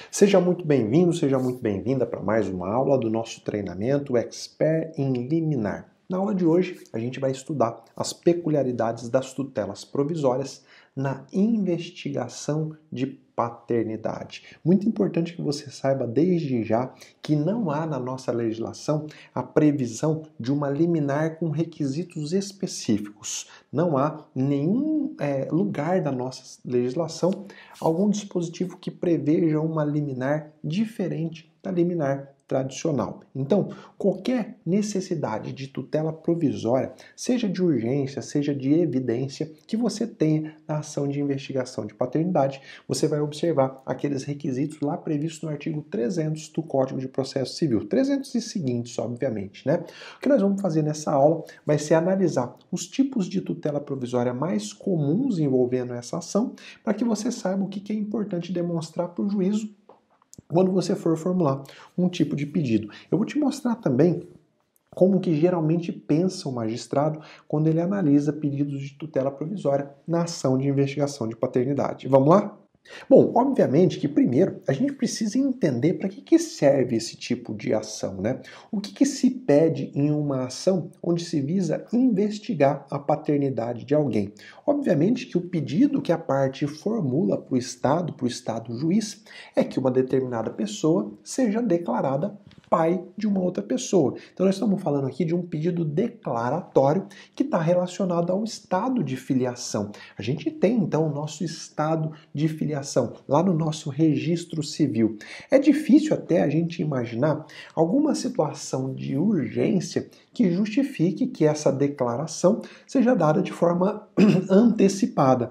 Seja muito bem-vindo, seja muito bem-vinda para mais uma aula do nosso treinamento Expert em Liminar. Na aula de hoje, a gente vai estudar as peculiaridades das tutelas provisórias na investigação de paternidade. Muito importante que você saiba desde já que não há na nossa legislação a previsão de uma liminar com requisitos específicos. Não há em nenhum lugar da nossa legislação algum dispositivo que preveja uma liminar diferente da liminar tradicional. Então, qualquer necessidade de tutela provisória, seja de urgência, seja de evidência, que você tenha na ação de investigação de paternidade, você vai observar aqueles requisitos lá previstos no artigo 300 do Código de Processo Civil. 300 e seguintes, obviamente, né? O que nós vamos fazer nessa aula vai ser analisar os tipos de tutela provisória mais comuns envolvendo essa ação, para que você saiba o que é importante demonstrar para o juízo quando você for formular um tipo de pedido. Eu vou te mostrar também como que geralmente pensa o magistrado quando ele analisa pedidos de tutela provisória na ação de investigação de paternidade. Vamos lá? Bom, obviamente que primeiro a gente precisa entender para que serve esse tipo de ação, né? O que se pede em uma ação onde se visa investigar a paternidade de alguém? Obviamente que o pedido que a parte formula para o Estado juiz, é que uma determinada pessoa seja declarada pai de uma outra pessoa. Então nós estamos falando aqui de um pedido declaratório que está relacionado ao estado de filiação. A gente tem então o nosso estado de filiação lá no nosso registro civil. É difícil até a gente imaginar alguma situação de urgência que justifique que essa declaração seja dada de forma antecipada.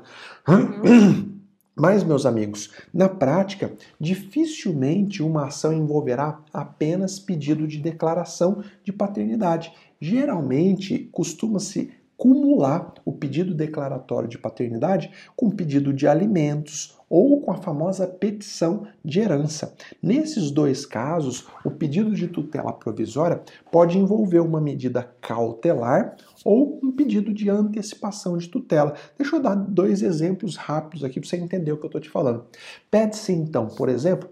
Mas, meus amigos, na prática, dificilmente uma ação envolverá apenas pedido de declaração de paternidade. Geralmente, costuma-se cumular o pedido declaratório de paternidade com pedido de alimentos ou com a famosa petição de herança. Nesses dois casos, o pedido de tutela provisória pode envolver uma medida cautelar ou um pedido de antecipação de tutela. Deixa eu dar dois exemplos rápidos aqui para você entender o que eu estou te falando. Pede-se então, por exemplo,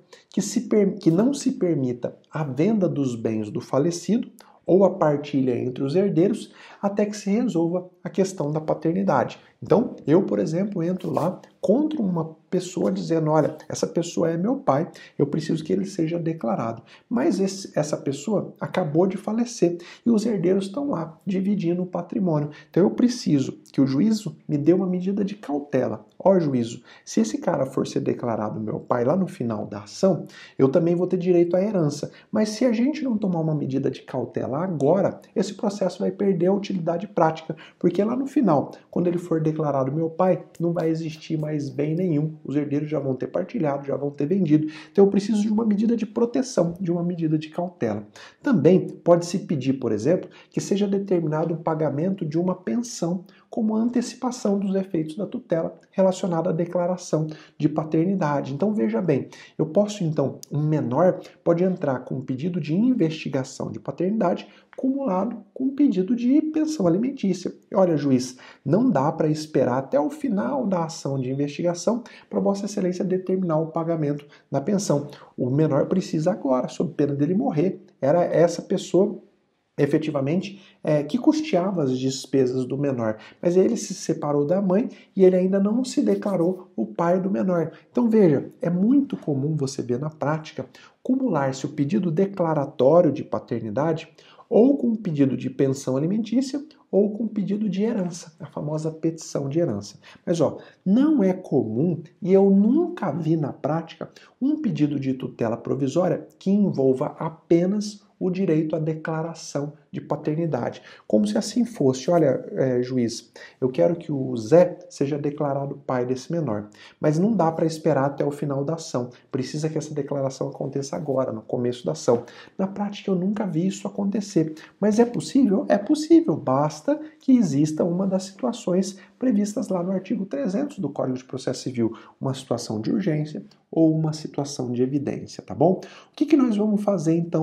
que não se permita a venda dos bens do falecido ou a partilha entre os herdeiros até que se resolva a questão da paternidade. Então, eu, por exemplo, entro lá contra uma pessoa dizendo, olha, essa pessoa é meu pai, eu preciso que ele seja declarado. Mas essa pessoa acabou de falecer e os herdeiros estão lá dividindo o patrimônio. Então eu preciso que o juízo me dê uma medida de cautela. Ó juízo, se esse cara for ser declarado meu pai lá no final da ação, eu também vou ter direito à herança. Mas se a gente não tomar uma medida de cautela agora, esse processo vai perder a utilidade prática, porque lá no final, quando ele for declarado meu pai, não vai existir mais bem nenhum. Os herdeiros já vão ter partilhado, já vão ter vendido. Então eu preciso de uma medida de proteção, de uma medida de cautela. Também pode-se pedir, por exemplo, que seja determinado o pagamento de uma pensão como antecipação dos efeitos da tutela relacionada à declaração de paternidade. Então veja bem, eu posso então, um menor pode entrar com um pedido de investigação de paternidade cumulado com um pedido de pensão alimentícia. Olha, juiz, não dá para esperar até o final da ação de investigação para Vossa Excelência determinar o pagamento da pensão. O menor precisa agora, sob pena dele morrer. Era essa pessoa efetivamente, que custeava as despesas do menor. Mas ele se separou da mãe e ele ainda não se declarou o pai do menor. Então veja, é muito comum você ver na prática cumular-se o pedido declaratório de paternidade ou com o pedido de pensão alimentícia ou com o pedido de herança, a famosa petição de herança. Mas não é comum e eu nunca vi na prática um pedido de tutela provisória que envolva apenas o direito à declaração de paternidade. Como se assim fosse, olha, juiz, eu quero que o Zé seja declarado pai desse menor, mas não dá para esperar até o final da ação. Precisa que essa declaração aconteça agora, no começo da ação. Na prática, eu nunca vi isso acontecer. Mas é possível? É possível. Basta que exista uma das situações previstas lá no artigo 300 do Código de Processo Civil, uma situação de urgência ou uma situação de evidência, tá bom? O que nós vamos fazer, então,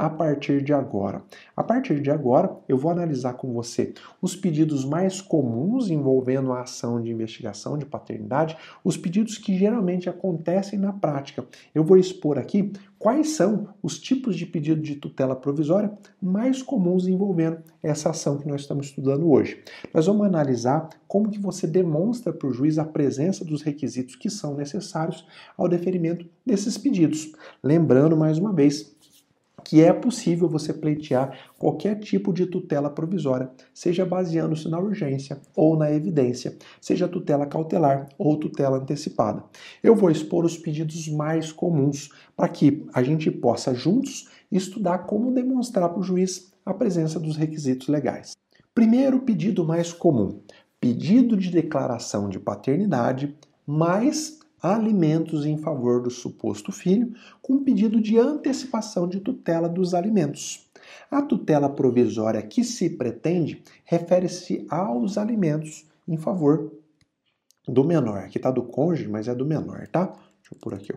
a partir de agora? A partir de agora, eu vou analisar com você os pedidos mais comuns envolvendo a ação de investigação de paternidade, os pedidos que geralmente acontecem na prática. Eu vou expor aqui quais são os tipos de pedido de tutela provisória mais comuns envolvendo essa ação que nós estamos estudando hoje. Nós vamos analisar como que você demonstra para o juiz a presença dos requisitos que são necessários ao deferimento desses pedidos. Lembrando, mais uma vez, que é possível você pleitear qualquer tipo de tutela provisória, seja baseando-se na urgência ou na evidência, seja tutela cautelar ou tutela antecipada. Eu vou expor os pedidos mais comuns para que a gente possa juntos estudar como demonstrar para o juiz a presença dos requisitos legais. Primeiro pedido mais comum, pedido de declaração de paternidade mais alimentos em favor do suposto filho, com pedido de antecipação de tutela dos alimentos. A tutela provisória que se pretende refere-se aos alimentos em favor do menor. Aqui está do cônjuge, mas é do menor, tá? Deixa eu pôr aqui, ó.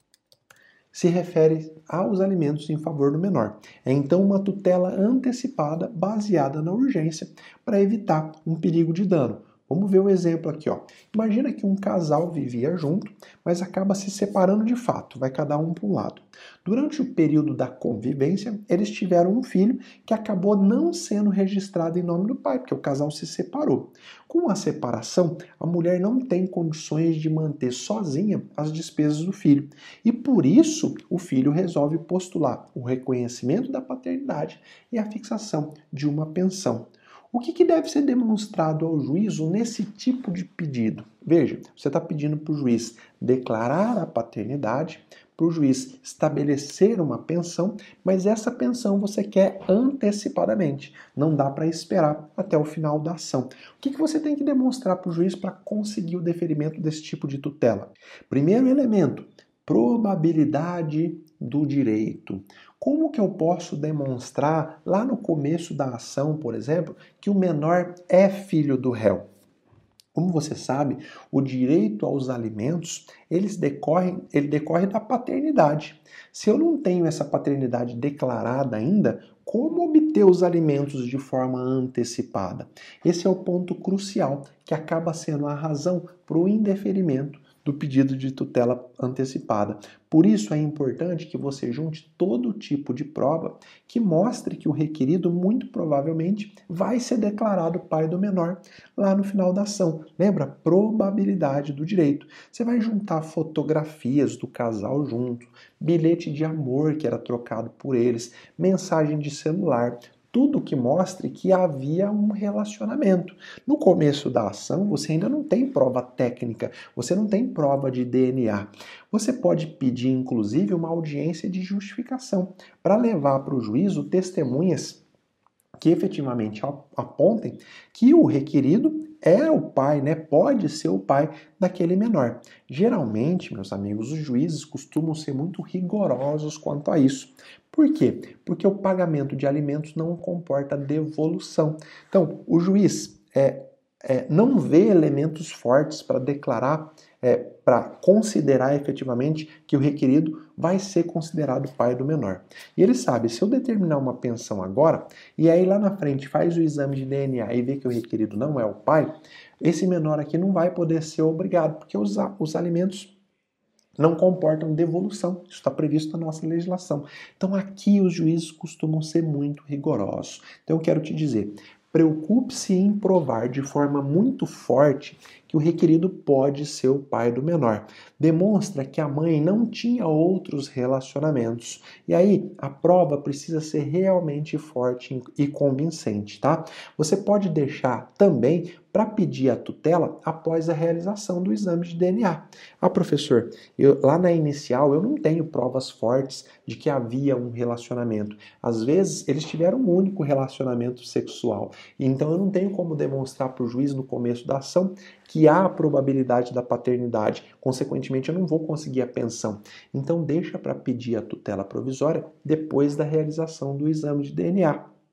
Se refere aos alimentos em favor do menor. É então uma tutela antecipada baseada na urgência para evitar um perigo de dano. Vamos ver o exemplo aqui, ó. Imagina que um casal vivia junto, mas acaba se separando de fato, vai cada um para um lado. Durante o período da convivência, eles tiveram um filho que acabou não sendo registrado em nome do pai, porque o casal se separou. Com a separação, a mulher não tem condições de manter sozinha as despesas do filho. E por isso, o filho resolve postular o reconhecimento da paternidade e a fixação de uma pensão. O que deve ser demonstrado ao juízo nesse tipo de pedido? Veja, você está pedindo para o juiz declarar a paternidade, para o juiz estabelecer uma pensão, mas essa pensão você quer antecipadamente. Não dá para esperar até o final da ação. O que você tem que demonstrar para o juiz para conseguir o deferimento desse tipo de tutela? Primeiro elemento, probabilidade do direito. Como que eu posso demonstrar lá no começo da ação, por exemplo, que o menor é filho do réu? Como você sabe, o direito aos alimentos, ele decorre da paternidade. Se eu não tenho essa paternidade declarada ainda, como obter os alimentos de forma antecipada? Esse é o ponto crucial, que acaba sendo a razão para o indeferimento do pedido de tutela antecipada. Por isso é importante que você junte todo tipo de prova que mostre que o requerido muito provavelmente vai ser declarado pai do menor lá no final da ação. Lembra? Probabilidade do direito. Você vai juntar fotografias do casal junto, bilhete de amor que era trocado por eles, mensagem de celular, tudo que mostre que havia um relacionamento. No começo da ação, você ainda não tem prova técnica, você não tem prova de DNA. Você pode pedir, inclusive, uma audiência de justificação para levar para o juízo testemunhas que efetivamente apontem que o requerido é o pai, né? Pode ser o pai daquele menor. Geralmente, meus amigos, os juízes costumam ser muito rigorosos quanto a isso. Por quê? Porque o pagamento de alimentos não comporta devolução. Então, o juiz não vê elementos fortes para declarar, para considerar efetivamente que o requerido vai ser considerado pai do menor. E ele sabe, se eu determinar uma pensão agora, e aí lá na frente faz o exame de DNA e vê que o requerido não é o pai, esse menor aqui não vai poder ser obrigado, porque os alimentos não comportam devolução. Isso está previsto na nossa legislação. Então aqui os juízes costumam ser muito rigorosos. Então eu quero te dizer, preocupe-se em provar de forma muito forte que o requerido pode ser o pai do menor. Demonstra que a mãe não tinha outros relacionamentos. E aí, a prova precisa ser realmente forte e convincente, tá? Você pode deixar também para pedir a tutela após a realização do exame de DNA. Ah, professor, lá na inicial eu não tenho provas fortes de que havia um relacionamento. Às vezes, eles tiveram um único relacionamento sexual. Então, eu não tenho como demonstrar para o juiz no começo da ação que há a probabilidade da paternidade. Consequentemente, eu não vou conseguir a pensão. Então, deixa para pedir a tutela provisória depois da realização do exame de DNA.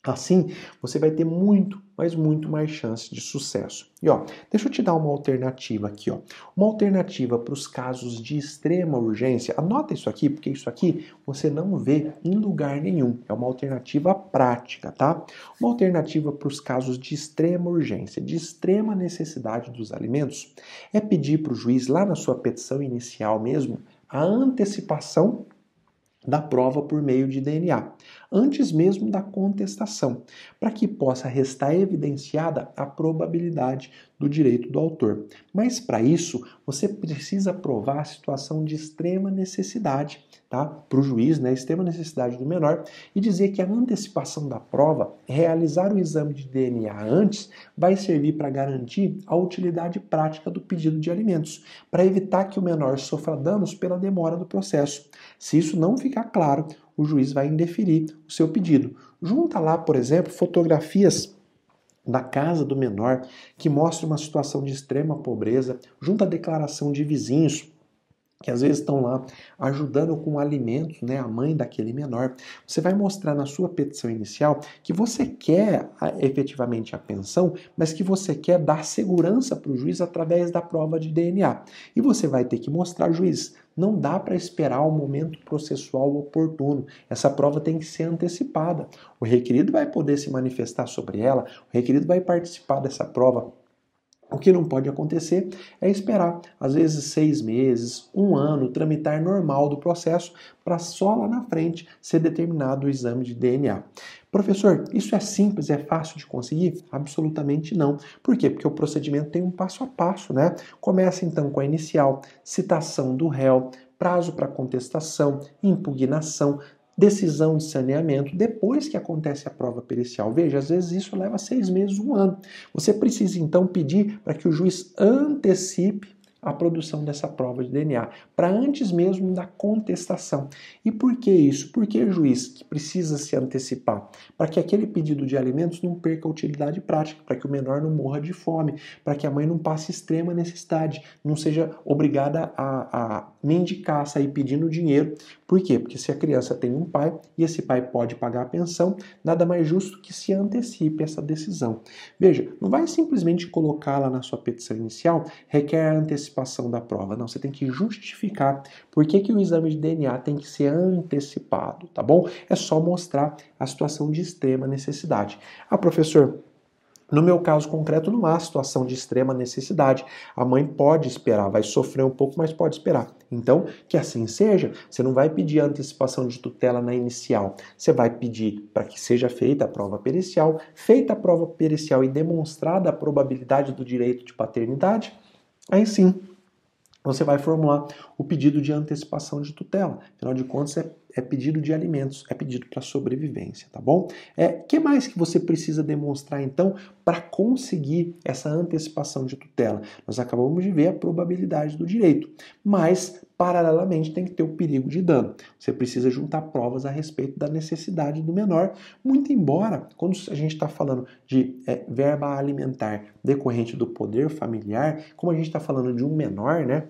Assim, você vai ter muito, mas muito mais chance de sucesso. E ó, deixa eu te dar uma alternativa aqui, ó. Uma alternativa para os casos de extrema urgência. Anota isso aqui, porque isso aqui você não vê em lugar nenhum. É uma alternativa prática, tá? Uma alternativa para os casos de extrema urgência, de extrema necessidade dos alimentos, é pedir para o juiz, lá na sua petição inicial mesmo, a antecipação da prova por meio de DNA, antes mesmo da contestação, para que possa restar evidenciada a probabilidade do direito do autor. Mas para isso, você precisa provar a situação de extrema necessidade, tá? Para o juiz, né? Extrema necessidade do menor, e dizer que a antecipação da prova, realizar o exame de DNA antes, vai servir para garantir a utilidade prática do pedido de alimentos, para evitar que o menor sofra danos pela demora do processo. Se isso não ficar claro, o juiz vai indeferir o seu pedido. Junta lá, por exemplo, fotografias da casa do menor que mostra uma situação de extrema pobreza, junto à declaração de vizinhos que às vezes estão lá ajudando com alimentos, né, a mãe daquele menor. Você vai mostrar na sua petição inicial que você quer efetivamente a pensão, mas que você quer dar segurança para o juiz através da prova de DNA. E você vai ter que mostrar, juiz, não dá para esperar o momento processual oportuno. Essa prova tem que ser antecipada. O requerido vai poder se manifestar sobre ela, o requerido vai participar dessa prova. O que não pode acontecer é esperar, às vezes, 6 meses, 1 ano, tramitar normal do processo, para só lá na frente ser determinado o exame de DNA. Professor, isso é simples, é fácil de conseguir? Absolutamente não. Por quê? Porque o procedimento tem um passo a passo, né? Começa então com a inicial, citação do réu, prazo para contestação, impugnação, decisão de saneamento, depois que acontece a prova pericial. Veja, às vezes isso leva 6 meses, 1 ano. Você precisa então pedir para que o juiz antecipe a produção dessa prova de DNA, para antes mesmo da contestação. E por que isso? Porque o juiz que precisa se antecipar, para que aquele pedido de alimentos não perca utilidade prática, para que o menor não morra de fome, para que a mãe não passe extrema necessidade, não seja obrigada a mendicar, sair pedindo dinheiro. Por quê? Porque se a criança tem um pai e esse pai pode pagar a pensão, nada mais justo que se antecipe essa decisão. Veja, não vai simplesmente colocar lá na sua petição inicial, requer a antecipação da prova. Não, você tem que justificar por que o exame de DNA tem que ser antecipado, tá bom? É só mostrar a situação de extrema necessidade. Ah, professor, no meu caso concreto, não há situação de extrema necessidade. A mãe pode esperar, vai sofrer um pouco, mas pode esperar. Então, que assim seja, você não vai pedir a antecipação de tutela na inicial. Você vai pedir para que seja feita a prova pericial. Feita a prova pericial e demonstrada a probabilidade do direito de paternidade, aí sim, você vai formular o pedido de antecipação de tutela. Afinal de contas, é pedido de alimentos, é pedido para sobrevivência, tá bom? Que mais que você precisa demonstrar, então, para conseguir essa antecipação de tutela? Nós acabamos de ver a probabilidade do direito, mas, paralelamente, tem que ter o perigo de dano. Você precisa juntar provas a respeito da necessidade do menor, muito embora, quando a gente está falando de verba alimentar decorrente do poder familiar, como a gente está falando de um menor, né?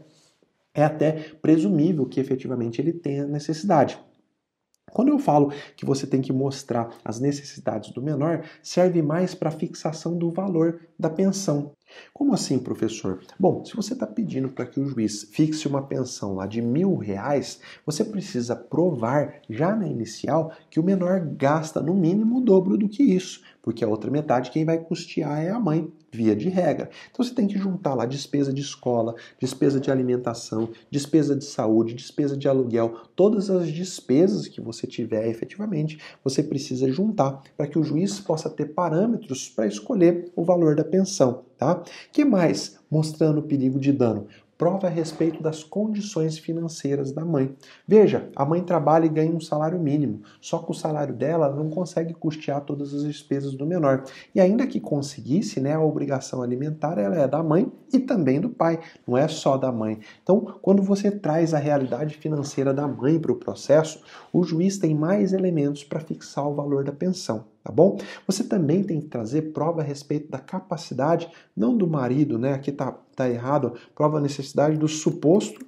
É até presumível que efetivamente ele tenha necessidade. Quando eu falo que você tem que mostrar as necessidades do menor, serve mais para a fixação do valor da pensão. Como assim, professor? Bom, se você está pedindo para que o juiz fixe uma pensão lá de R$1.000, você precisa provar já na inicial que o menor gasta no mínimo o dobro do que isso, porque a outra metade quem vai custear é a mãe, via de regra. Então você tem que juntar lá despesa de escola, despesa de alimentação, despesa de saúde, despesa de aluguel, todas as despesas que você tiver efetivamente, você precisa juntar para que o juiz possa ter parâmetros para escolher o valor da pensão, tá? Que mais? Mostrando o perigo de dano. Prova a respeito das condições financeiras da mãe. Veja, a mãe trabalha e ganha um salário mínimo, só que o salário dela não consegue custear todas as despesas do menor. E ainda que conseguisse, né, a obrigação alimentar ela é da mãe e também do pai, não é só da mãe. Então, quando você traz a realidade financeira da mãe para o processo, o juiz tem mais elementos para fixar o valor da pensão. Tá bom? Você também tem que trazer prova a respeito da capacidade, não do marido, né? Aqui tá errado, prova a necessidade do suposto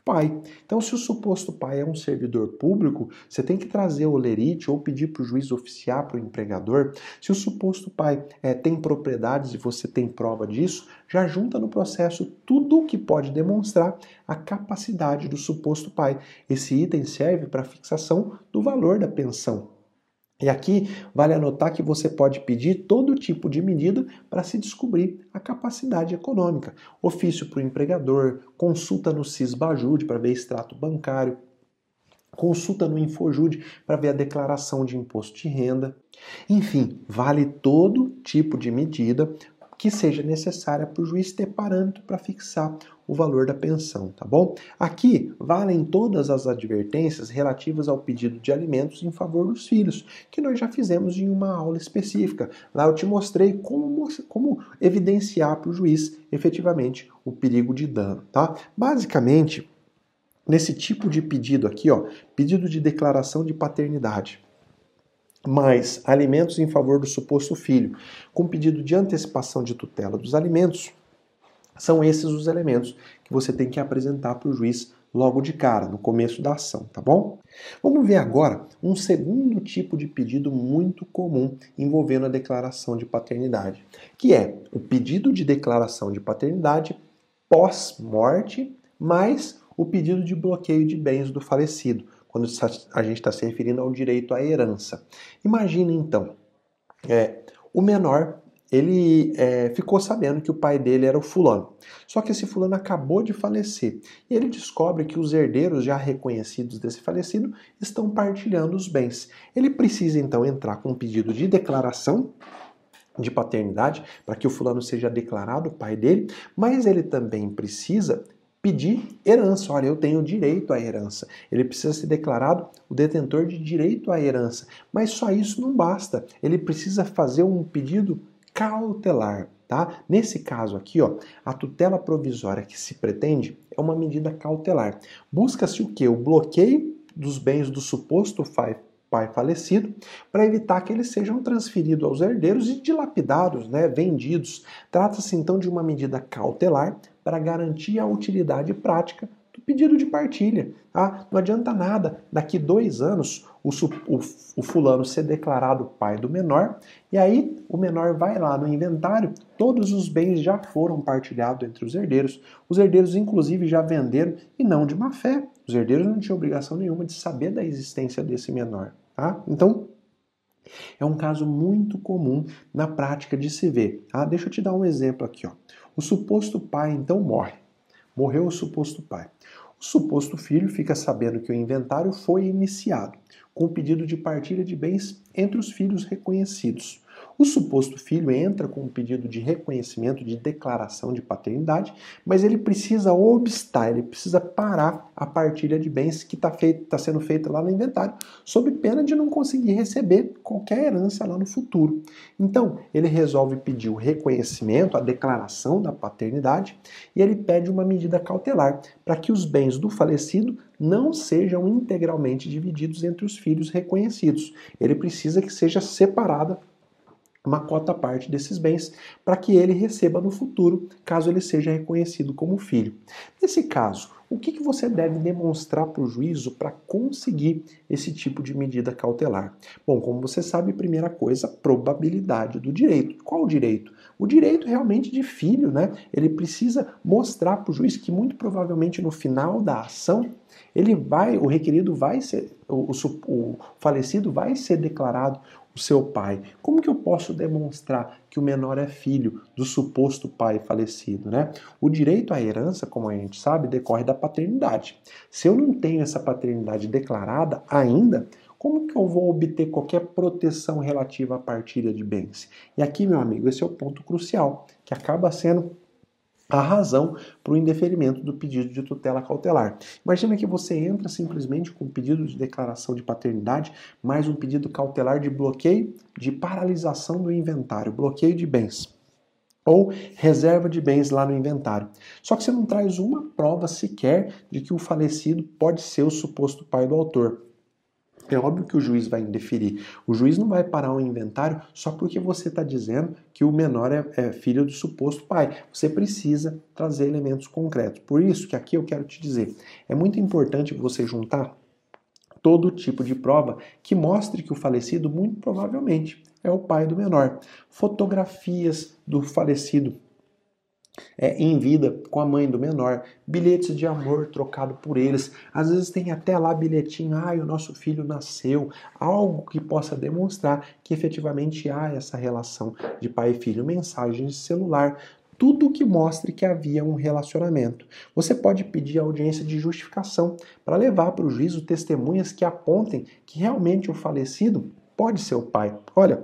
pai. Então, se o suposto pai é um servidor público, você tem que trazer o lerite ou pedir para o juiz oficiar para o empregador. Se o suposto pai tem propriedades e você tem prova disso, já junta no processo tudo o que pode demonstrar a capacidade do suposto pai. Esse item serve para a fixação do valor da pensão. E aqui vale anotar que você pode pedir todo tipo de medida para se descobrir a capacidade econômica. Ofício para o empregador, consulta no Sisbajude para ver extrato bancário, consulta no Infojude para ver a declaração de imposto de renda. Enfim, vale todo tipo de medida que seja necessária para o juiz ter parâmetro para fixar o valor da pensão, tá bom? Aqui valem todas as advertências relativas ao pedido de alimentos em favor dos filhos, que nós já fizemos em uma aula específica. Lá eu te mostrei como evidenciar para o juiz efetivamente o perigo de dano, tá? Basicamente, nesse tipo de pedido aqui, ó, pedido de declaração de paternidade, mais alimentos em favor do suposto filho, com pedido de antecipação de tutela dos alimentos, são esses os elementos que você tem que apresentar para o juiz logo de cara, no começo da ação, tá bom? Vamos ver agora um segundo tipo de pedido muito comum envolvendo a declaração de paternidade, que é o pedido de declaração de paternidade pós-morte, mais o pedido de bloqueio de bens do falecido, quando a gente está se referindo ao direito à herança. Imagina então, o menor, ele ficou sabendo que o pai dele era o fulano. Só que esse fulano acabou de falecer. E ele descobre que os herdeiros já reconhecidos desse falecido estão partilhando os bens. Ele precisa então entrar com um pedido de declaração de paternidade para que o fulano seja declarado pai dele, mas ele também precisa pedir herança. Olha, eu tenho direito à herança. Ele precisa ser declarado o detentor de direito à herança. Mas só isso não basta. Ele precisa fazer um pedido cautelar, tá? Nesse caso aqui, ó, a tutela provisória que se pretende é uma medida cautelar. Busca-se o quê? O bloqueio dos bens do suposto pai falecido, para evitar que eles sejam transferidos aos herdeiros e dilapidados, né, vendidos. Trata-se então de uma medida cautelar para garantir a utilidade prática do pedido de partilha. Tá? Não adianta nada daqui 2 anos o fulano ser declarado pai do menor e aí o menor vai lá no inventário, todos os bens já foram partilhados entre os herdeiros inclusive já venderam e não de má fé. Os herdeiros não tinham obrigação nenhuma de saber da existência desse menor. Tá? Então, é um caso muito comum na prática de se ver. Tá? Deixa eu te dar um exemplo aqui. Ó. O suposto pai, então, morre. Morreu o suposto pai. O suposto filho fica sabendo que o inventário foi iniciado, com o pedido de partilha de bens entre os filhos reconhecidos. O suposto filho entra com um pedido de reconhecimento, de declaração de paternidade, mas ele precisa obstar, ele precisa parar a partilha de bens que está sendo feita lá no inventário, sob pena de não conseguir receber qualquer herança lá no futuro. Então, ele resolve pedir o reconhecimento, a declaração da paternidade, e ele pede uma medida cautelar para que os bens do falecido não sejam integralmente divididos entre os filhos reconhecidos. Ele precisa que seja separada uma cota parte desses bens para que ele receba no futuro, caso ele seja reconhecido como filho. Nesse caso, o que você deve demonstrar para o juízo para conseguir esse tipo de medida cautelar? Bom, como você sabe, primeira coisa, probabilidade do direito. Qual o direito? O direito realmente de filho, né? Ele precisa mostrar para o juiz que muito provavelmente no final da ação o requerido vai ser, o falecido vai ser declarado o seu pai. Como que eu posso demonstrar que o menor é filho do suposto pai falecido, né? O direito à herança, como a gente sabe, decorre da paternidade. Se eu não tenho essa paternidade declarada ainda, como que eu vou obter qualquer proteção relativa à partilha de bens? E aqui, meu amigo, esse é o ponto crucial, que acaba sendo a razão para o indeferimento do pedido de tutela cautelar. Imagina que você entra simplesmente com um pedido de declaração de paternidade, mais um pedido cautelar de bloqueio, de paralisação do inventário, bloqueio de bens, ou reserva de bens lá no inventário. Só que você não traz uma prova sequer de que o falecido pode ser o suposto pai do autor. É óbvio que o juiz vai indeferir. O juiz não vai parar o inventário só porque você está dizendo que o menor é filho do suposto pai. Você precisa trazer elementos concretos. Por isso que aqui eu quero te dizer, é muito importante você juntar todo tipo de prova que mostre que o falecido, muito provavelmente, é o pai do menor. Fotografias do falecido em vida com a mãe do menor, bilhetes de amor trocado por eles, às vezes tem até lá bilhetinho, o nosso filho nasceu, algo que possa demonstrar que efetivamente há essa relação de pai e filho, mensagens de celular, tudo que mostre que havia um relacionamento. Você pode pedir audiência de justificação para levar para o juízo testemunhas que apontem que realmente o falecido pode ser o pai. Olha,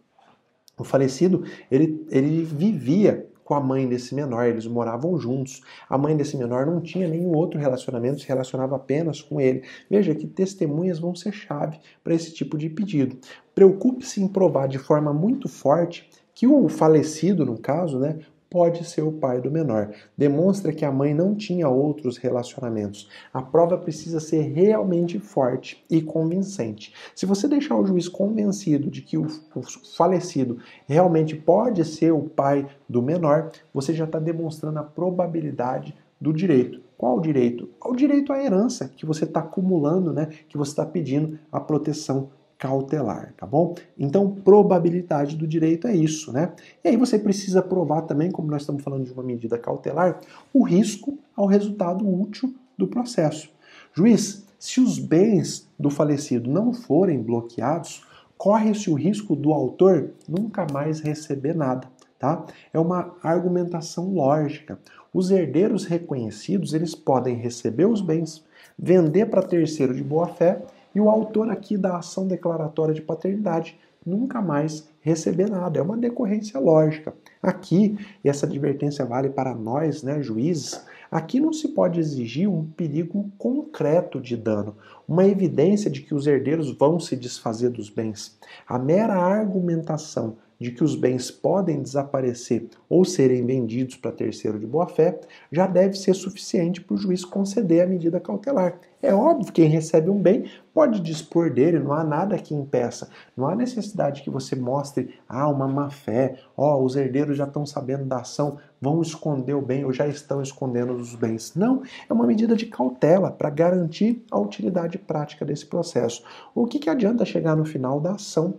o falecido, ele vivia com a mãe desse menor, eles moravam juntos. A mãe desse menor não tinha nenhum outro relacionamento, se relacionava apenas com ele. Veja que testemunhas vão ser chave para esse tipo de pedido. Preocupe-se em provar de forma muito forte que o falecido, no caso, né, pode ser o pai do menor. Demonstra que a mãe não tinha outros relacionamentos. A prova precisa ser realmente forte e convincente. Se você deixar o juiz convencido de que o falecido realmente pode ser o pai do menor, você já está demonstrando a probabilidade do direito. Qual o direito? O direito à herança que você está acumulando, né? Que você está pedindo a proteção cautelar, tá bom? Então, probabilidade do direito é isso, né? E aí você precisa provar também, como nós estamos falando de uma medida cautelar, o risco ao resultado útil do processo. Juiz, se os bens do falecido não forem bloqueados, corre-se o risco do autor nunca mais receber nada, tá? É uma argumentação lógica. Os herdeiros reconhecidos, eles podem receber os bens, vender para terceiro de boa-fé e o autor aqui da ação declaratória de paternidade nunca mais receber nada. É uma decorrência lógica. Aqui, e essa advertência vale para nós, né, juízes, aqui não se pode exigir um perigo concreto de dano, uma evidência de que os herdeiros vão se desfazer dos bens. A mera argumentação de que os bens podem desaparecer ou serem vendidos para terceiro de boa-fé, já deve ser suficiente para o juiz conceder a medida cautelar. É óbvio que quem recebe um bem pode dispor dele, não há nada que impeça. Não há necessidade que você mostre, uma má-fé, os herdeiros já estão sabendo da ação, vão esconder o bem ou já estão escondendo os bens. Não, é uma medida de cautela para garantir a utilidade prática desse processo. O que adianta chegar no final da ação?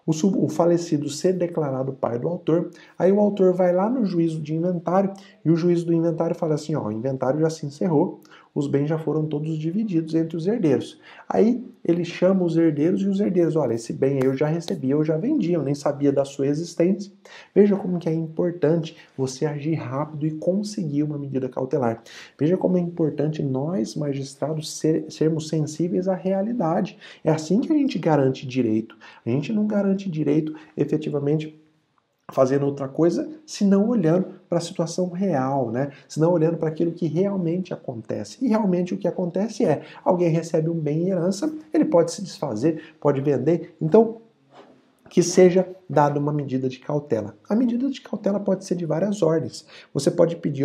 O falecido ser declarado pai do autor, aí o autor vai lá no juízo de inventário e o juízo do inventário fala assim, o inventário já se encerrou, os bens já foram todos divididos entre os herdeiros. Aí ele chama os herdeiros e os herdeiros, olha, esse bem eu já recebi, eu já vendi, eu nem sabia da sua existência. Veja como que é importante você agir rápido e conseguir uma medida cautelar. Veja como é importante nós, magistrados, sermos sensíveis à realidade. É assim que a gente garante direito. A gente não garante direito efetivamente fazendo outra coisa, senão olhando para a situação real, né? Senão olhando para aquilo que realmente acontece. E realmente o que acontece é, alguém recebe um bem em herança, ele pode se desfazer, pode vender, então que seja dada uma medida de cautela. A medida de cautela pode ser de várias ordens. Você pode pedir,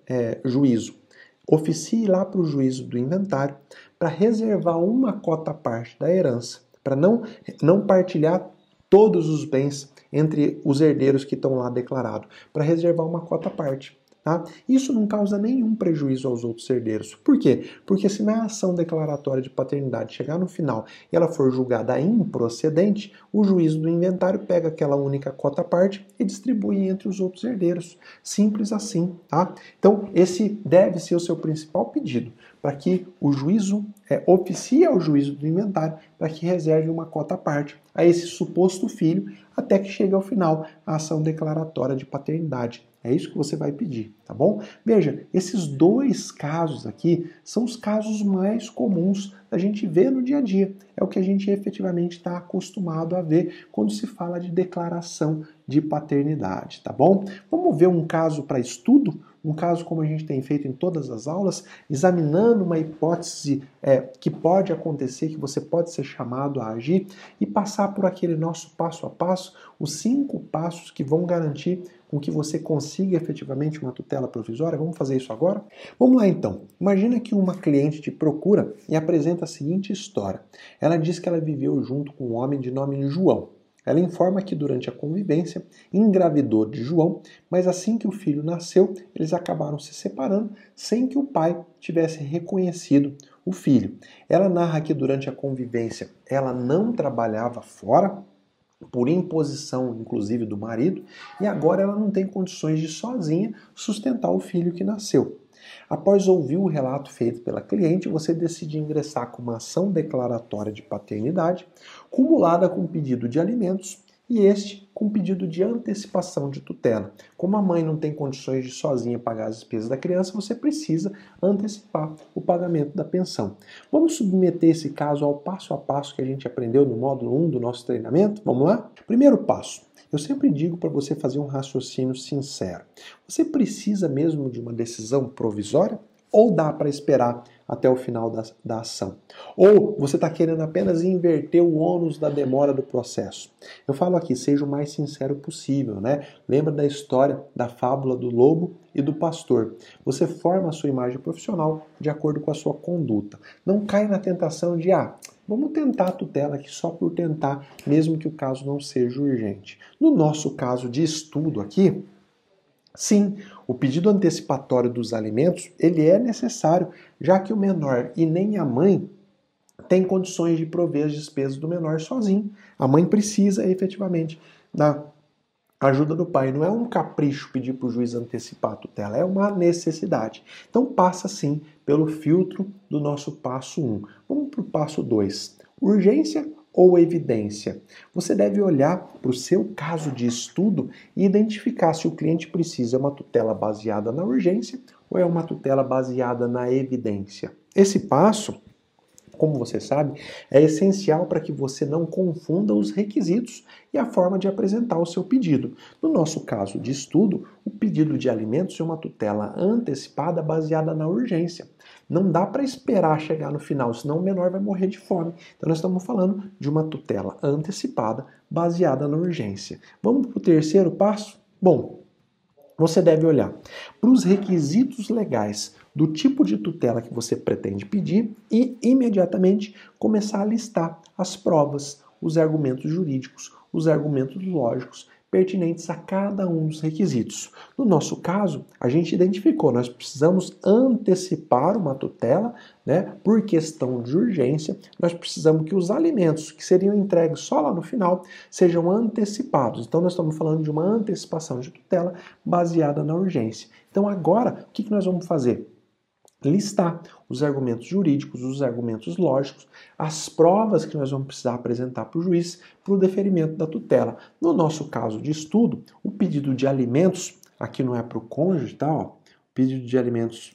juízo, oficie lá para o juízo do inventário para reservar uma cota à parte da herança, para não partilhar todos os bens entre os herdeiros que estão lá declarados, para reservar uma cota à parte. Tá? Isso não causa nenhum prejuízo aos outros herdeiros. Por quê? Porque se na ação declaratória de paternidade chegar no final e ela for julgada improcedente, o juízo do inventário pega aquela única cota à parte e distribui entre os outros herdeiros. Simples assim. Tá? Então, esse deve ser o seu principal pedido, para que o juízo oficie ao juízo do inventário para que reserve uma cota à parte a esse suposto filho até que chegue ao final a ação declaratória de paternidade. É isso que você vai pedir, tá bom? Veja, esses dois casos aqui são os casos mais comuns da gente ver no dia a dia. É o que a gente efetivamente está acostumado a ver quando se fala de declaração de paternidade, tá bom? Vamos ver um caso para estudo? Um caso como a gente tem feito em todas as aulas, examinando uma hipótese que pode acontecer, que você pode ser chamado a agir e passar por aquele nosso passo a passo, os 5 passos que vão garantir com que você consiga efetivamente uma tutela tutela provisória? Vamos fazer isso agora? Vamos lá então. Imagina que uma cliente te procura e apresenta a seguinte história. Ela diz que ela viveu junto com um homem de nome João. Ela informa que durante a convivência engravidou de João, mas assim que o filho nasceu, eles acabaram se separando sem que o pai tivesse reconhecido o filho. Ela narra que durante a convivência ela não trabalhava fora, por imposição, inclusive, do marido, e agora ela não tem condições de sozinha sustentar o filho que nasceu. Após ouvir o relato feito pela cliente, você decide ingressar com uma ação declaratória de paternidade, cumulada com pedido de alimentos e este com pedido de antecipação de tutela. Como a mãe não tem condições de sozinha pagar as despesas da criança, você precisa antecipar o pagamento da pensão. Vamos submeter esse caso ao passo a passo que a gente aprendeu no módulo 1 do nosso treinamento? Vamos lá? Primeiro passo. Eu sempre digo para você fazer um raciocínio sincero. Você precisa mesmo de uma decisão provisória? Ou dá para esperar até o final da ação? Ou você está querendo apenas inverter o ônus da demora do processo? Eu falo aqui, seja o mais sincero possível, né? Lembra da história da fábula do lobo e do pastor. Você forma a sua imagem profissional de acordo com a sua conduta. Não cai na tentação de, vamos tentar a tutela aqui só por tentar, mesmo que o caso não seja urgente. No nosso caso de estudo aqui, sim, o pedido antecipatório dos alimentos, ele é necessário, já que o menor e nem a mãe têm condições de prover as despesas do menor sozinho. A mãe precisa efetivamente da ajuda do pai. Não é um capricho pedir para o juiz antecipar a tutela, é uma necessidade. Então passa sim pelo filtro do nosso passo 1. Vamos para o passo 2. Urgência ou evidência? Você deve olhar para o seu caso de estudo e identificar se o cliente precisa de uma tutela baseada na urgência ou é uma tutela baseada na evidência. Esse passo, como você sabe, é essencial para que você não confunda os requisitos e a forma de apresentar o seu pedido. No nosso caso de estudo, o pedido de alimentos é uma tutela antecipada baseada na urgência. Não dá para esperar chegar no final, senão o menor vai morrer de fome. Então nós estamos falando de uma tutela antecipada baseada na urgência. Vamos para o terceiro passo? Bom, você deve olhar para os requisitos legais do tipo de tutela que você pretende pedir e imediatamente começar a listar as provas, os argumentos jurídicos, os argumentos lógicos pertinentes a cada um dos requisitos. No nosso caso, a gente identificou, nós precisamos antecipar uma tutela, né, por questão de urgência, nós precisamos que os alimentos que seriam entregues só lá no final sejam antecipados. Então nós estamos falando de uma antecipação de tutela baseada na urgência. Então agora, o que nós vamos fazer? Listar os argumentos jurídicos, os argumentos lógicos, as provas que nós vamos precisar apresentar para o juiz para o deferimento da tutela. No nosso caso de estudo, o pedido de alimentos, aqui não é para o cônjuge, tá? O pedido de alimentos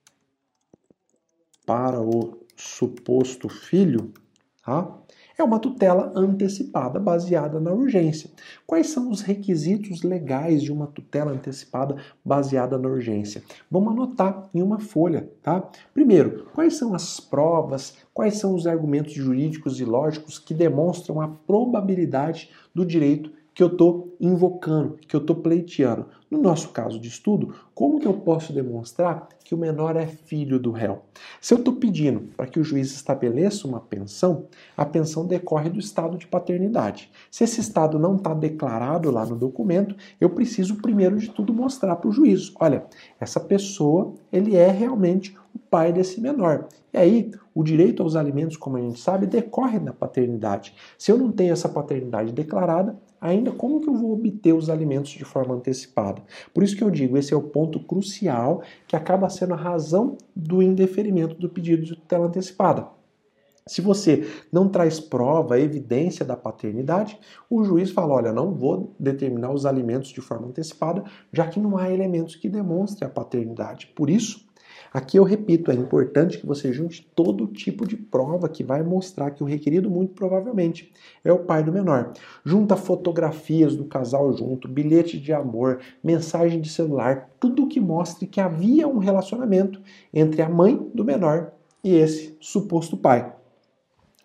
para o suposto filho, tá? É uma tutela antecipada baseada na urgência. Quais são os requisitos legais de uma tutela antecipada baseada na urgência? Vamos anotar em uma folha, tá? Primeiro, quais são as provas, quais são os argumentos jurídicos e lógicos que demonstram a probabilidade do direito que eu estou invocando, que eu estou pleiteando. No nosso caso de estudo, como que eu posso demonstrar que o menor é filho do réu? Se eu estou pedindo para que o juiz estabeleça uma pensão, a pensão decorre do estado de paternidade. Se esse estado não está declarado lá no documento, eu preciso primeiro de tudo mostrar para o juiz, olha, essa pessoa, ele é realmente o pai desse menor. E aí, o direito aos alimentos, como a gente sabe, decorre da paternidade. Se eu não tenho essa paternidade declarada, ainda como que eu vou obter os alimentos de forma antecipada? Por isso que eu digo, esse é o ponto crucial que acaba sendo a razão do indeferimento do pedido de tutela antecipada. Se você não traz prova, evidência da paternidade, o juiz fala, olha, não vou determinar os alimentos de forma antecipada, já que não há elementos que demonstrem a paternidade. Por isso, aqui eu repito, é importante que você junte todo tipo de prova que vai mostrar que o requerido, muito provavelmente, é o pai do menor. Junta fotografias do casal junto, bilhete de amor, mensagem de celular, tudo que mostre que havia um relacionamento entre a mãe do menor e esse suposto pai.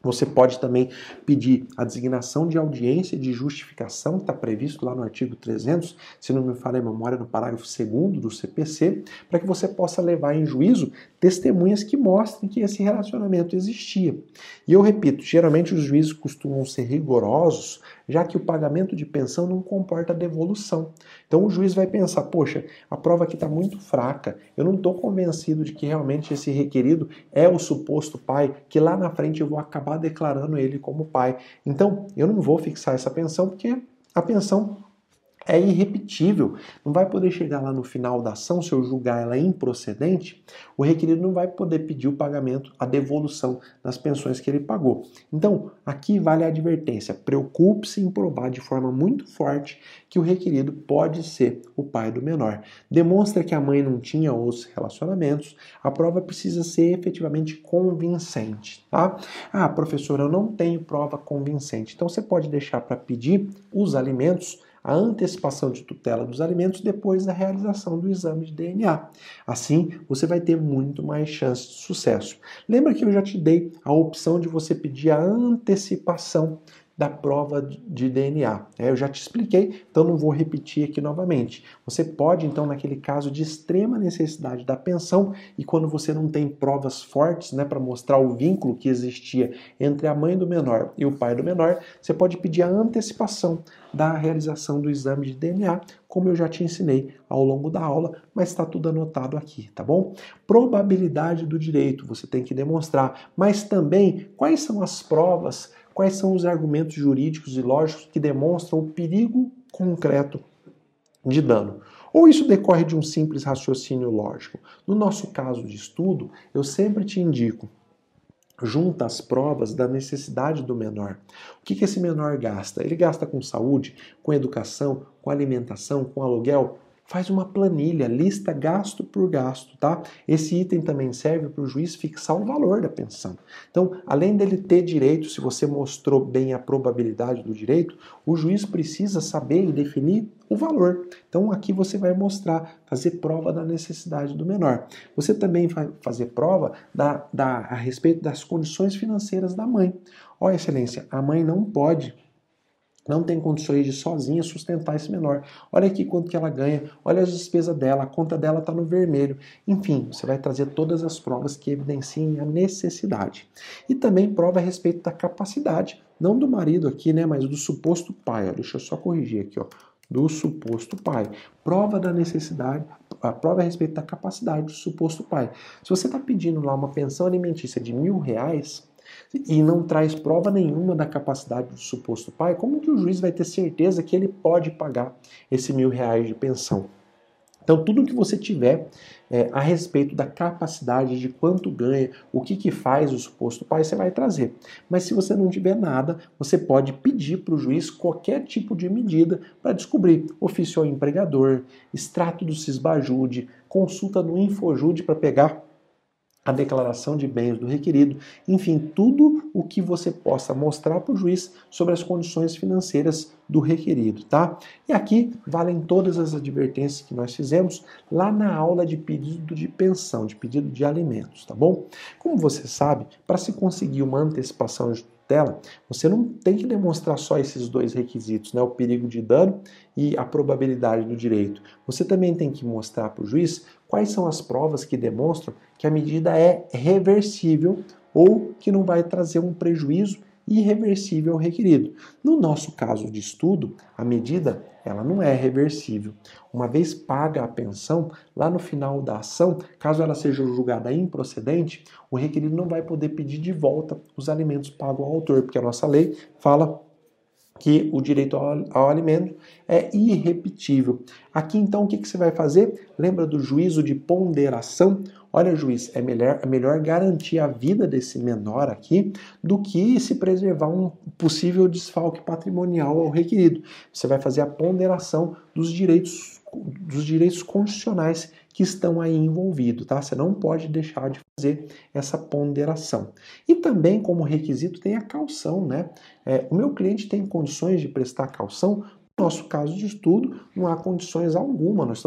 Você pode também pedir a designação de audiência de justificação, que está previsto lá no artigo 300, se não me falha a memória, no parágrafo 2º do CPC, para que você possa levar em juízo testemunhas que mostrem que esse relacionamento existia. E eu repito, geralmente os juízes costumam ser rigorosos, já que o pagamento de pensão não comporta devolução. Então o juiz vai pensar, poxa, a prova aqui está muito fraca, eu não estou convencido de que realmente esse requerido é o suposto pai, que lá na frente eu vou acabar declarando ele como pai. Então eu não vou fixar essa pensão, porque a pensão é irrepetível, não vai poder chegar lá no final da ação, se eu julgar ela improcedente, o requerido não vai poder pedir o pagamento, a devolução das pensões que ele pagou. Então, aqui vale a advertência, preocupe-se em provar de forma muito forte que o requerido pode ser o pai do menor. Demonstra que a mãe não tinha outros relacionamentos, a prova precisa ser efetivamente convincente, tá? Ah, professor, eu não tenho prova convincente, então você pode deixar para pedir os alimentos, a antecipação de tutela dos alimentos depois da realização do exame de DNA. Assim, você vai ter muito mais chance de sucesso. Lembra que eu já te dei a opção de você pedir a antecipação da prova de DNA. Eu já te expliquei, então não vou repetir aqui novamente. Você pode, então, naquele caso de extrema necessidade da pensão, e quando você não tem provas fortes, para mostrar o vínculo que existia entre a mãe do menor e o pai do menor, você pode pedir a antecipação da realização do exame de DNA, como eu já te ensinei ao longo da aula, mas está tudo anotado aqui, tá bom? Probabilidade do direito, você tem que demonstrar, mas também quais são as provas, quais são os argumentos jurídicos e lógicos que demonstram o perigo concreto de dano. Ou isso decorre de um simples raciocínio lógico? No nosso caso de estudo, eu sempre te indico, junta as provas da necessidade do menor. O que esse menor gasta? Ele gasta com saúde, com educação, com alimentação, com aluguel? Faz uma planilha, lista gasto por gasto, tá? Esse item também serve para o juiz fixar o valor da pensão. Então, além dele ter direito, se você mostrou bem a probabilidade do direito, o juiz precisa saber e definir o valor. Então, aqui você vai mostrar, fazer prova da necessidade do menor. Você também vai fazer prova a respeito das condições financeiras da mãe. Ó, excelência, a mãe não tem condições de sozinha sustentar esse menor. Olha aqui quanto que ela ganha, olha as despesas dela, a conta dela está no vermelho. Enfim, você vai trazer todas as provas que evidenciem a necessidade. E também prova a respeito da capacidade, não do marido aqui, mas do suposto pai. Ó, deixa eu só corrigir aqui, ó. Do suposto pai. Prova da necessidade, a prova a respeito da capacidade do suposto pai. Se você está pedindo lá uma pensão alimentícia de R$1.000, e não traz prova nenhuma da capacidade do suposto pai, como que o juiz vai ter certeza que ele pode pagar esse R$1.000 de pensão? Então, tudo que você tiver a respeito da capacidade, de quanto ganha, o que faz o suposto pai, você vai trazer. Mas se você não tiver nada, você pode pedir para o juiz qualquer tipo de medida para descobrir ofício ao empregador, extrato do Sisbajude, consulta no Infojude para pegar a declaração de bens do requerido, enfim, tudo o que você possa mostrar para o juiz sobre as condições financeiras do requerido, tá? E aqui valem todas as advertências que nós fizemos lá na aula de pedido de pensão, de pedido de alimentos, tá bom? Como você sabe, para se conseguir uma antecipação de tutela, você não tem que demonstrar só esses dois requisitos, o perigo de dano e a probabilidade do direito. Você também tem que mostrar para o juiz quais são as provas que demonstram que a medida é reversível ou que não vai trazer um prejuízo irreversível ao requerido. No nosso caso de estudo, a medida ela não é reversível. Uma vez paga a pensão, lá no final da ação, caso ela seja julgada improcedente, o requerido não vai poder pedir de volta os alimentos pagos ao autor, porque a nossa lei fala que o direito ao alimento é irrepetível. Aqui, então, o que você vai fazer? Lembra do juízo de ponderação? Olha, juiz, é melhor garantir a vida desse menor aqui do que se preservar um possível desfalque patrimonial ao requerido. Você vai fazer a ponderação dos direitos constitucionais que estão aí envolvidos, tá? Você não pode deixar de fazer essa ponderação. E também, como requisito, tem a caução, o meu cliente tem condições de prestar caução. No nosso caso de estudo, não há condições alguma. Nós estamos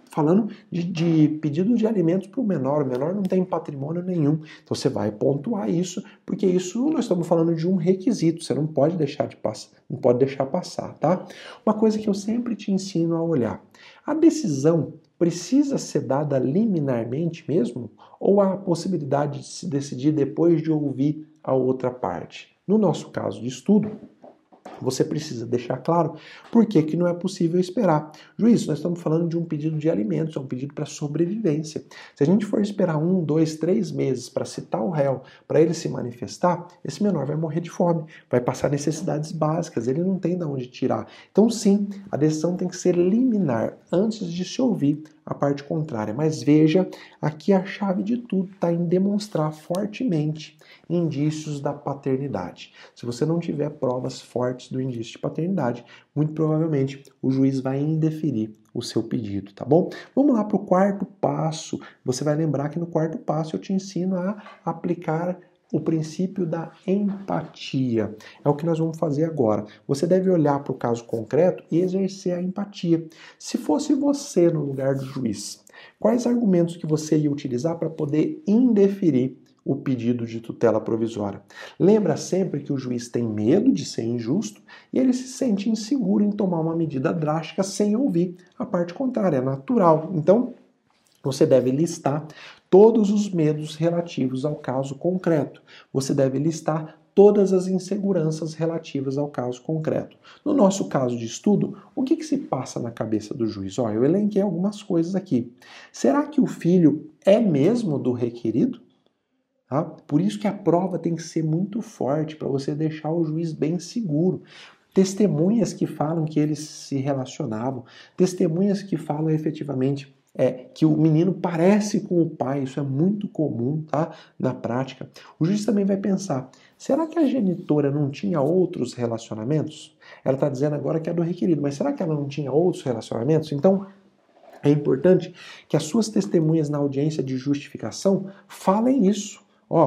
falando de pedido de alimentos para o menor não tem patrimônio nenhum, então você vai pontuar isso, porque isso nós estamos falando de um requisito, você não pode deixar de passar, não pode deixar passar, tá? Uma coisa que eu sempre te ensino a olhar, a decisão precisa ser dada liminarmente mesmo, ou há a possibilidade de se decidir depois de ouvir a outra parte? No nosso caso de estudo, você precisa deixar claro por que não é possível esperar. Juiz, nós estamos falando de um pedido de alimentos, é um pedido para sobrevivência. Se a gente for esperar 1, 2, 3 meses para citar o réu, para ele se manifestar, esse menor vai morrer de fome, vai passar necessidades básicas, ele não tem de onde tirar. Então sim, a decisão tem que ser liminar antes de se ouvir a parte contrária. Mas veja, aqui a chave de tudo está em demonstrar fortemente indícios da paternidade. Se você não tiver provas fortes do indício de paternidade, muito provavelmente o juiz vai indeferir o seu pedido, tá bom? Vamos lá para o quarto passo. Você vai lembrar que no quarto passo eu te ensino a aplicar o princípio da empatia. É o que nós vamos fazer agora. Você deve olhar para o caso concreto e exercer a empatia. Se fosse você no lugar do juiz, quais argumentos que você ia utilizar para poder indeferir o pedido de tutela provisória? Lembra sempre que o juiz tem medo de ser injusto e ele se sente inseguro em tomar uma medida drástica sem ouvir a parte contrária. É natural. Então, você deve listar todos os medos relativos ao caso concreto. Você deve listar todas as inseguranças relativas ao caso concreto. No nosso caso de estudo, o que se passa na cabeça do juiz? Olha, eu elenquei algumas coisas aqui. Será que o filho é mesmo do requerido? Tá? Por isso que a prova tem que ser muito forte para você deixar o juiz bem seguro. Testemunhas que falam que eles se relacionavam, testemunhas que falam efetivamente que o menino parece com o pai, isso é muito comum, tá? Na prática. O juiz também vai pensar, será que a genitora não tinha outros relacionamentos? Ela está dizendo agora que é do requerido, mas será que ela não tinha outros relacionamentos? Então, é importante que as suas testemunhas na audiência de justificação falem isso.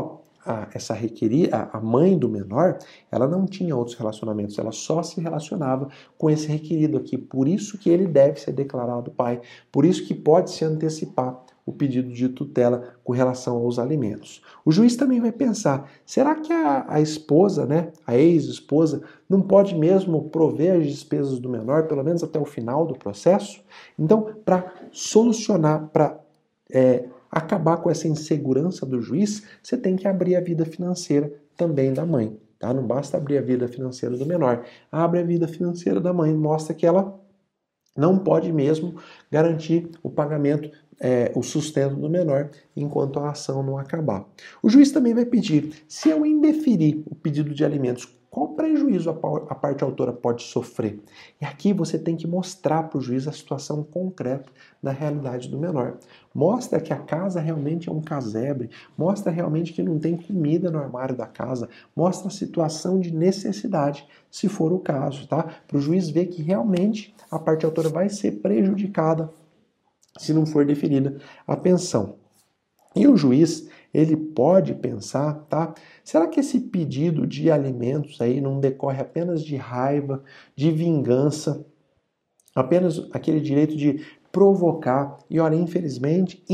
A mãe do menor, ela não tinha outros relacionamentos, ela só se relacionava com esse requerido aqui, por isso que ele deve ser declarado pai, por isso que pode se antecipar o pedido de tutela com relação aos alimentos. O juiz também vai pensar, será que a esposa, né, a ex-esposa, não pode mesmo prover as despesas do menor, pelo menos até o final do processo? Então, para solucionar, para acabar com essa insegurança do juiz, você tem que abrir a vida financeira também da mãe. Tá? Não basta abrir a vida financeira do menor. Abre a vida financeira da mãe, mostra que ela não pode mesmo garantir o pagamento, o sustento do menor, enquanto a ação não acabar. O juiz também vai pedir, se eu indeferir o pedido de alimentos, qual prejuízo a parte autora pode sofrer? E aqui você tem que mostrar para o juiz a situação concreta da realidade do menor. Mostra que a casa realmente é um casebre, mostra realmente que não tem comida no armário da casa, mostra a situação de necessidade, se for o caso, tá? Para o juiz ver que realmente a parte autora vai ser prejudicada se não for definida a pensão. E o juiz, ele pode pensar, tá? Será que esse pedido de alimentos aí não decorre apenas de raiva, de vingança, apenas aquele direito de provocar? E olha, infelizmente,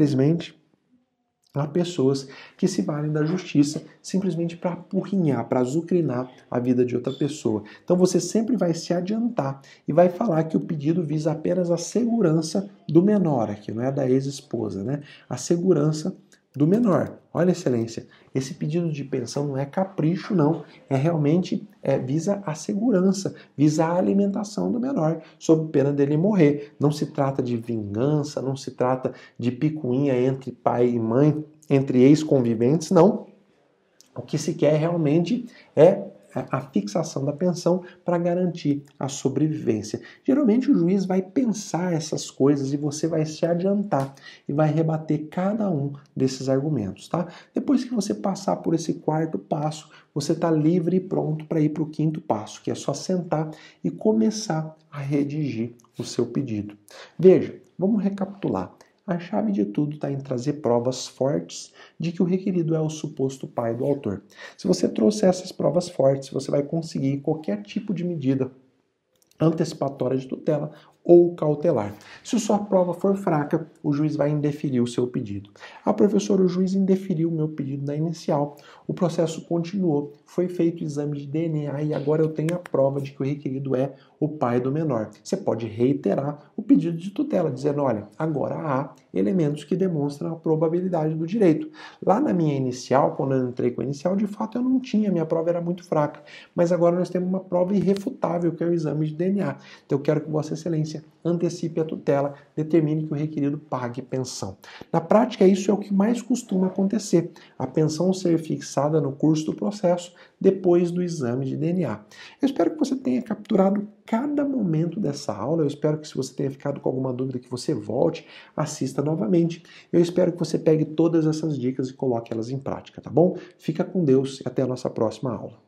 há pessoas que se valem da justiça simplesmente para apurrinhar, para azucrinar a vida de outra pessoa. Então você sempre vai se adiantar e vai falar que o pedido visa apenas a segurança do menor aqui, não é da ex-esposa, né? A segurança do menor. Olha, excelência, esse pedido de pensão não é capricho, não. É realmente visa a segurança, visa a alimentação do menor, sob pena dele morrer. Não se trata de vingança, não se trata de picuinha entre pai e mãe, entre ex-conviventes, não. O que se quer realmente é a fixação da pensão para garantir a sobrevivência. Geralmente o juiz vai pensar essas coisas e você vai se adiantar e vai rebater cada um desses argumentos, tá? Depois que você passar por esse quarto passo, você está livre e pronto para ir para o quinto passo, que é só sentar e começar a redigir o seu pedido. Veja, vamos recapitular. A chave de tudo está em trazer provas fortes de que o requerido é o suposto pai do autor. Se você trouxer essas provas fortes, você vai conseguir qualquer tipo de medida antecipatória de tutela ou cautelar. Se sua prova for fraca, o juiz vai indeferir o seu pedido. Ah, professor, o juiz indeferiu o meu pedido na inicial. O processo continuou, foi feito o exame de DNA e agora eu tenho a prova de que o requerido é o pai do menor. Você pode reiterar o pedido de tutela, dizendo, olha, agora há elementos que demonstram a probabilidade do direito. Lá na minha inicial, quando eu entrei com a inicial, de fato eu não tinha, minha prova era muito fraca. Mas agora nós temos uma prova irrefutável, que é o exame de DNA. Então eu quero que Vossa Excelência antecipe a tutela, determine que o requerido pague pensão. Na prática, isso é o que mais costuma acontecer, a pensão ser fixada no curso do processo depois do exame de DNA. Eu espero que você tenha capturado cada momento dessa aula, eu espero que se você tenha ficado com alguma dúvida que você volte, assista novamente. Eu espero que você pegue todas essas dicas e coloque elas em prática, tá bom? Fica com Deus e até a nossa próxima aula.